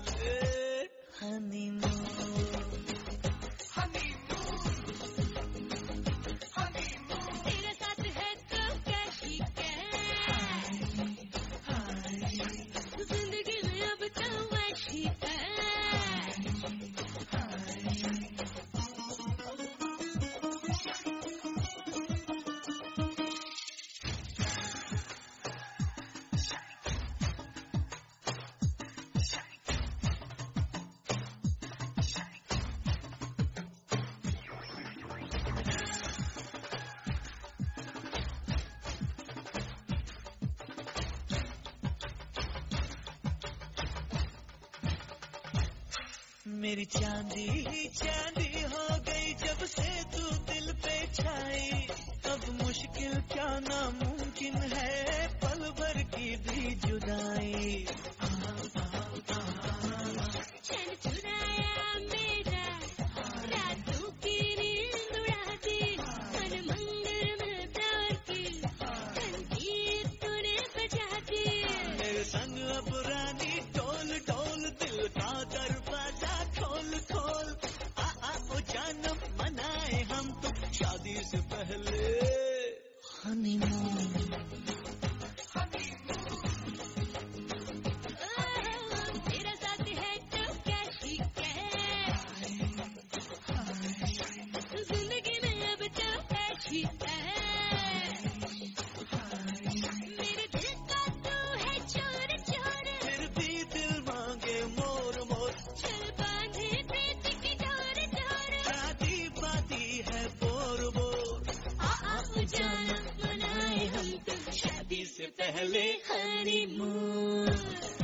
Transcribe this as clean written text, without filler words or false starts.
Honeymoon तेरे साथ है तो कैसी जिंदगी में अब तो वैसी है। मेरी चांदी ही चांदी हो गई जब से तू दिल पे छाई। अब मुश्किल क्या नामुमकिन है पल भर की भी जुदाई। चैन चुराया मेरा रातों की नींद उड़ा दी। मन मंदिर में प्यार की घंटी तूने बजा दी। मेरे संग अब रानी डोल डोल दिल का दरवाजा खोल खोल। आ ओ जानम मनाए हम तो शादी से पहले हनीमून। तेरा साथ है तो कैसी जिंदगी में अब तो कैसी है। मेरे दिल का तू है चोर चोर फिर भी दिल मांगे मोर मोर। चल बांधे प्रीत की डोर डोर। शादी बाती है बोर बोर। जानम मनाए हम तो शादी से पहले हनीमून।